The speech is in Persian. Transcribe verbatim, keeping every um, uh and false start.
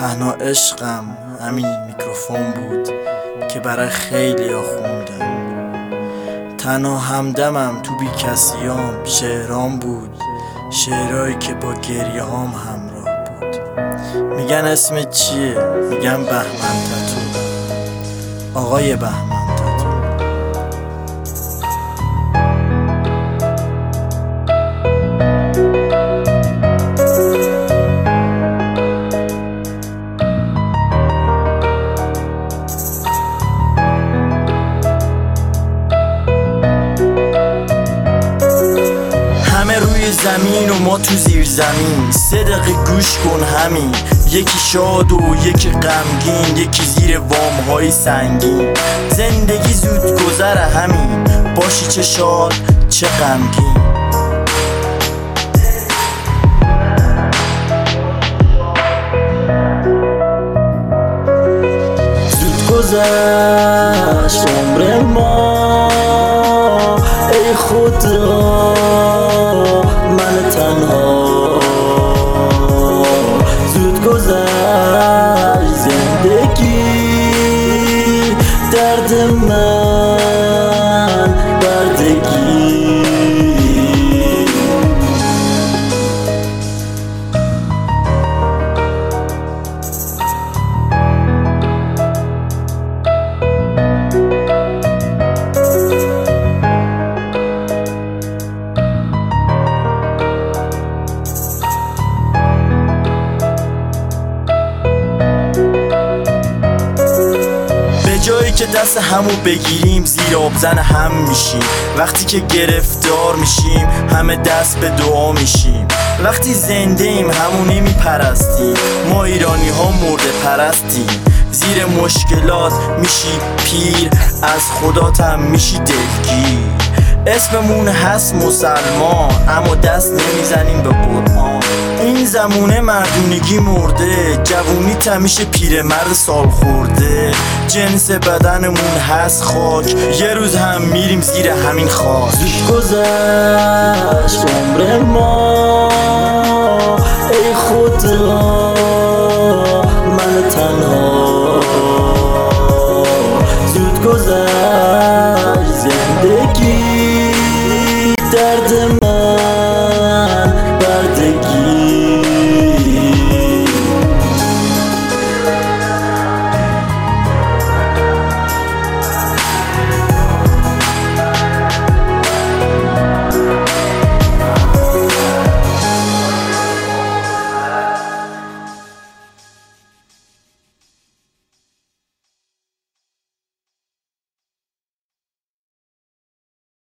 تنها عشقم همین میکروفون بود که برای خیلی ها خوندم. تنها همدمم تو بی کسیام شعرام بود، شعرهایی که با گریه هام همراه بود. میگن اسمت چیه؟ میگن بهمن تتو، آقای بهمن تتو. همه روی زمین و ما تو زیر زمین، سه دقیقه گوش کن همین. یکی شاد و یکی غمگین، یکی زیر وامهای سنگین. زندگی زود گذره همین، باشی چه شاد چه غمگین. زود گذشت عمر ما ای خدا، من تنها. زود گذشت زندگی، درد من بردگی. جایی که دست همو بگیریم زیر آبزن هم میشیم. وقتی که گرفتار میشیم همه دست به دعا میشیم. وقتی زنده ایم همو نمیپرستیم، ما ایرانی ها مرده پرستیم. زیر مشکلات میشی پیر، از خداتم میشی دلگیر. اسممون هست مسلمان اما دست نمیزنیم به قرآن. این زمونه مردونگی مرده، جوونی تمیشه پیرمرد سال خورده. جنس بدنمون هست خاک، یه روز هم میریم زیر همین خاک. زود گذشت عمر ما ای خدا، من تنها. زود گذشت زندگی، درد